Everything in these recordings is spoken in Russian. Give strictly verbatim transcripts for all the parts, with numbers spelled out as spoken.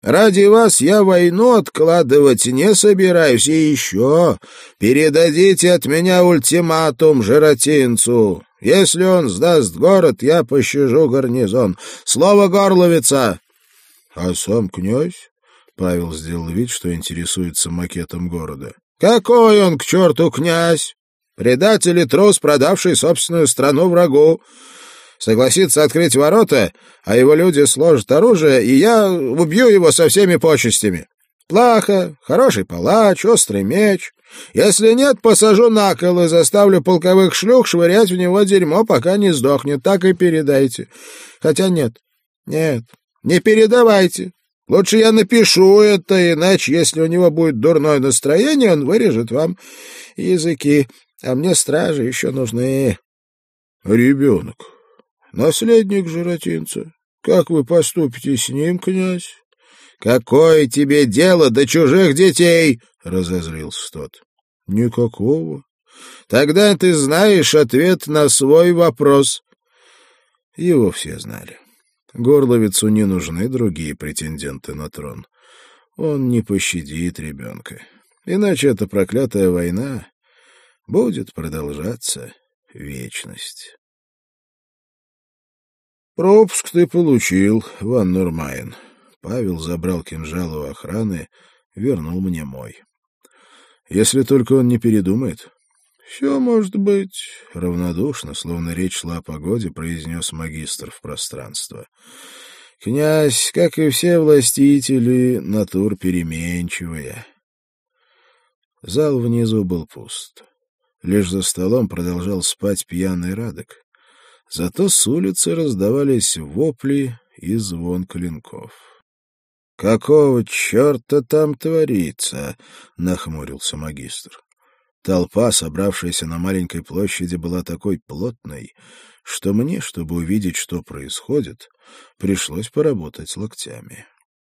Ради вас я войну откладывать не собираюсь. И еще передадите от меня ультиматум Жиротинцу. Если он сдаст город, я пощажу гарнизон. Слово горловица!» «А сам князь?» — Павел сделал вид, что интересуется макетом города. «Какой он, к черту, князь? Предатель и трус, продавший собственную страну врагу. Согласится открыть ворота, а его люди сложат оружие, и я убью его со всеми почестями. Плаха, хороший палач, острый меч. Если нет, посажу на кол и заставлю полковых шлюх швырять в него дерьмо, пока не сдохнет. Так и передайте. Хотя нет, нет, не передавайте. Лучше я напишу это, иначе, если у него будет дурное настроение, он вырежет вам языки, а мне стражи еще нужны». «Ребенок, наследник Жиротинца. Как вы поступите с ним, князь?» «Какое тебе дело до чужих детей?» — разозлился тот. «Никакого. Тогда ты знаешь ответ на свой вопрос». Его все знали. Горловицу не нужны другие претенденты на трон. Он не пощадит ребенка. Иначе эта проклятая война будет продолжаться вечность. «Пропуск ты получил, Ван Нурмайн». Павел забрал кинжал у охраны, вернул мне мой. «Если только он не передумает». «Все может быть», — равнодушно, словно речь шла о погоде, произнес магистр в пространство. «Князь, как и все властители, натур переменчивая». Зал внизу был пуст. Лишь за столом продолжал спать пьяный Радок. Зато с улицы раздавались вопли и звон клинков. «Какого черта там творится?» — нахмурился магистр. Толпа, собравшаяся на маленькой площади, была такой плотной, что мне, чтобы увидеть, что происходит, пришлось поработать локтями.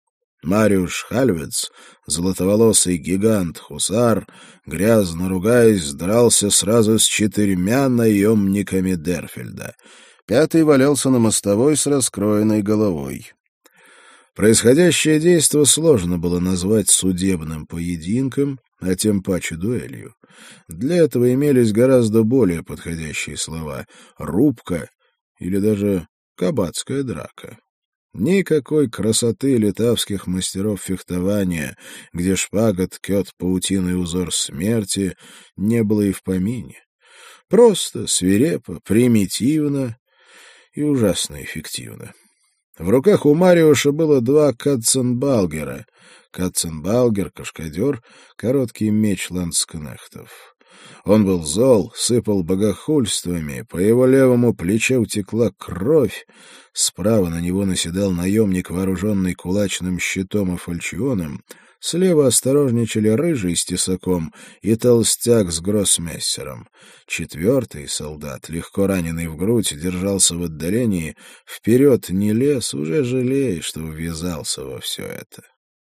Мариуш Хальвец, золотоволосый гигант-хусар, грязно ругаясь, дрался сразу с четырьмя наемниками Дерфельда. Пятый валялся на мостовой с раскроенной головой. Происходящее действо сложно было назвать судебным поединком, а тем паче дуэлью. Для этого имелись гораздо более подходящие слова — рубка или даже кабацкая драка. Никакой красоты литавских мастеров фехтования, где шпага ткет паутиной узор смерти, не было и в помине. Просто, свирепо, примитивно и ужасно эффективно. В руках у Мариуша было два катценбалгера. Катценбалгер, кашкадер, короткий меч ландскнехтов. Он был зол, сыпал богохульствами, по его левому плечу утекла кровь, справа на него наседал наемник, вооруженный кулачным щитом и фальчионом, слева осторожничали рыжий с тесаком и толстяк с гроссмессером. Четвертый солдат, легко раненый в грудь, держался в отдалении, вперед не лез, уже жалея, что ввязался во все это.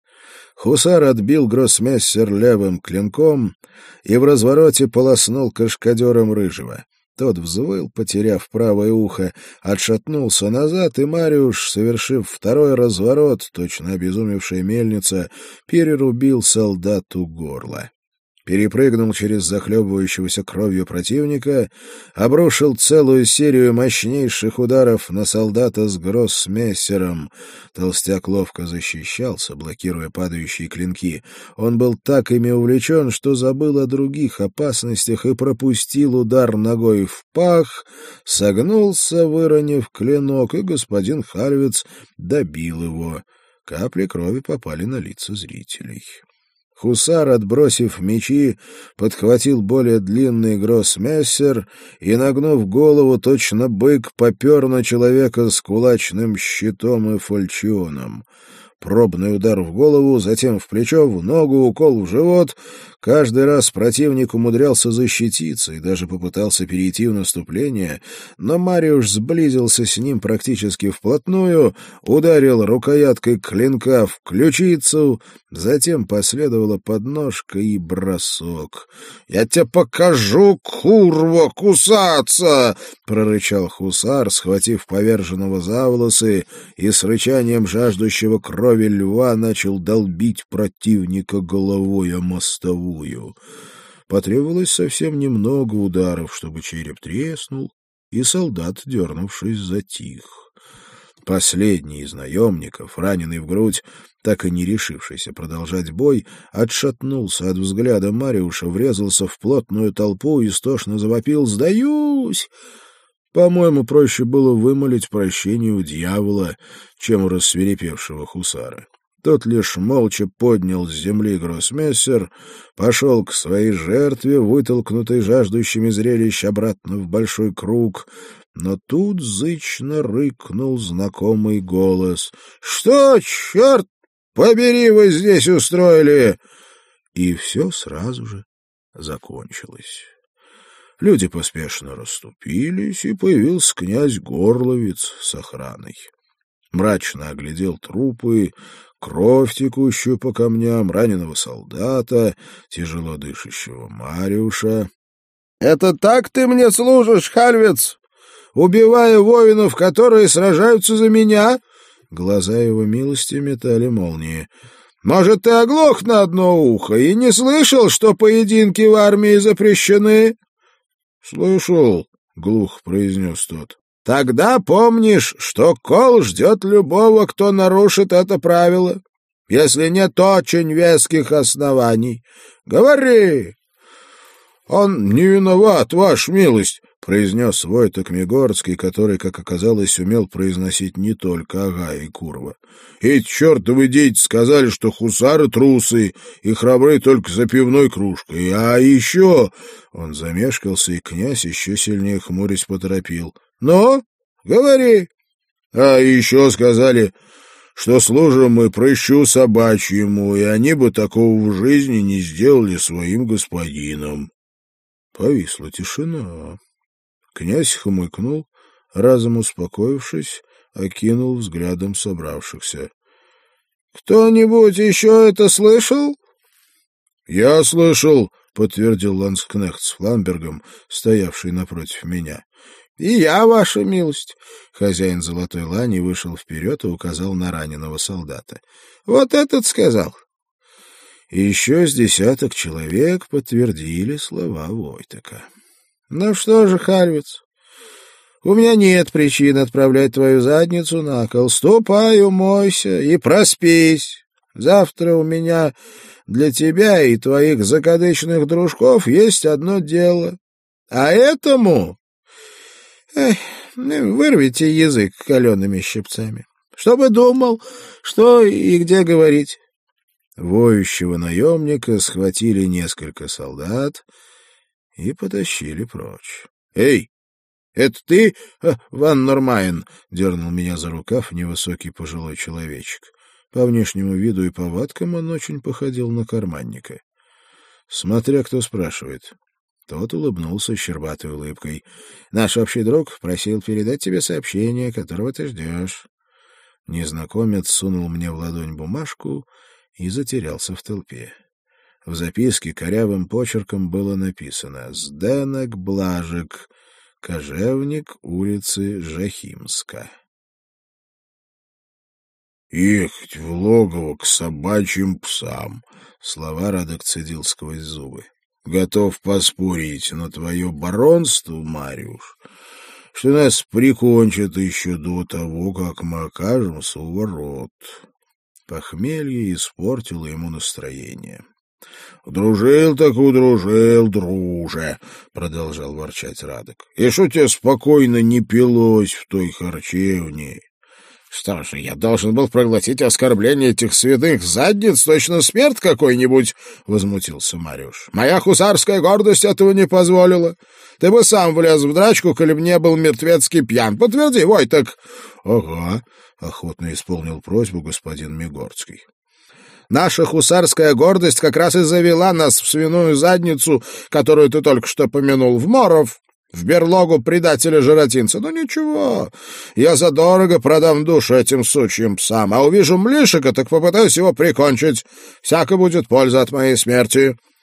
Хусар отбил гроссмессер левым клинком и в развороте полоснул кашкадером рыжего. Тот взвыл, потеряв правое ухо, отшатнулся назад, и Мариуш, совершив второй разворот, точно обезумевшая мельница, перерубил солдату горло. Перепрыгнул через захлебывающегося кровью противника, обрушил целую серию мощнейших ударов на солдата с гроссмессером. Толстяк ловко защищался, блокируя падающие клинки. Он был так ими увлечен, что забыл о других опасностях и пропустил удар ногой в пах, согнулся, выронив клинок, и господин Хальвец добил его. Капли крови попали на лица зрителей. Хусар, отбросив мечи, подхватил более длинный гроссмессер и, нагнув голову, точно бык, попер на человека с кулачным щитом и фальчионом. Пробный удар в голову, затем в плечо, в ногу, укол в живот. Каждый раз противник умудрялся защититься и даже попытался перейти в наступление, но Мариуш сблизился с ним практически вплотную, ударил рукояткой клинка в ключицу, затем последовала подножка и бросок. «Я тебе покажу, курва, кусаться!» — прорычал хусар, схватив поверженного за волосы и с рычанием жаждущего крови крови льва начал долбить противника головой о мостовую. Потребовалось совсем немного ударов, чтобы череп треснул, и солдат, дернувшись, затих. Последний из наемников, раненый в грудь, так и не решившийся продолжать бой, отшатнулся от взгляда Мариуша, врезался в плотную толпу и истошно завопил: «Сдаюсь!» По-моему, проще было вымолить прощение у дьявола, чем у рассвирепевшего хусара. Тот лишь молча поднял с земли гроссмессер, пошел к своей жертве, вытолкнутой жаждущими зрелищ обратно в большой круг. Но тут зычно рыкнул знакомый голос: «Что, черт побери, вы здесь устроили?» И все сразу же закончилось. Люди поспешно расступились, и появился князь Горловец с охраной. Мрачно оглядел трупы, кровь, текущую по камням, раненого солдата, тяжело дышащего Мариуша. — Это так ты мне служишь, Хальвец, убивая воинов, которые сражаются за меня? Глаза его милости метали молнии. — Может, ты оглох на одно ухо и не слышал, что поединки в армии запрещены? — Слышал, — глухо произнес тот. — Тогда помнишь, что кол ждет любого, кто нарушит это правило, если нет очень веских оснований. Говори! — Он не виноват, ваша милость, — произнес Войток Мигорский, который, как оказалось, умел произносить не только ага и курва. — Эти чертовы дети сказали, что хусары трусы и храбры только за пивной кружкой. А еще... Он замешкался, и князь, еще сильнее хмурясь, поторопил. — Ну, говори. — А еще сказали, что служим мы прыщу собачьему, и они бы такого в жизни не сделали своим господином. Повисла тишина. Князь хмыкнул, разом успокоившись, окинул взглядом собравшихся. — Кто-нибудь еще это слышал? — Я слышал, — подтвердил ланскнехт с Фламбергом, стоявший напротив меня. — И я, ваша милость. Хозяин золотой лани вышел вперед и указал на раненого солдата. — Вот этот сказал. И еще с десяток человек подтвердили слова Войтека. — Ну что же, Хальвец, у меня нет причин отправлять твою задницу на кол. Ступай, умойся и проспись. Завтра у меня для тебя и твоих закадычных дружков есть одно дело. А этому... Эх, вырвите язык калеными щипцами, чтобы думал, что и где говорить. Воющего наемника схватили несколько солдат и потащили прочь. — Эй, это ты, Ван Нормайн? — дернул меня за рукав невысокий пожилой человечек. По внешнему виду и повадкам он очень походил на карманника. Смотря кто спрашивает. Тот улыбнулся щербатой улыбкой. — Наш общий друг просил передать тебе сообщение, которого ты ждешь. Незнакомец сунул мне в ладонь бумажку и затерялся в толпе. В записке корявым почерком было написано: «Сденек Блажек, кожевник улицы Жахимска». «Ехать в логово к собачьим псам», — слова Радок цедил сквозь зубы. «Готов поспорить на твое баронство, Мариуш, что нас прикончат еще до того, как мы окажемся у ворот». Похмелье испортило ему настроение. — Удружил так удружил, друже, — продолжал ворчать Радок. — И что тебе спокойно не пилось в той харчевне? — Что же, я должен был проглотить оскорбление этих святых задниц, точно смерть какой-нибудь? — возмутился Мариуш. — Моя хусарская гордость этого не позволила. Ты бы сам влез в драчку, коли б не был мертвецкий пьян. Подтверди, Войтек. — Ага, — охотно исполнил просьбу господин Мигорский. Наша хусарская гордость как раз и завела нас в свиную задницу, которую ты только что помянул, в Моров, в берлогу предателя-жиротинца. Ну ничего, я задорого продам душу этим сучьим псам, а увижу млишика, так попытаюсь его прикончить. Всяко будет польза от моей смерти.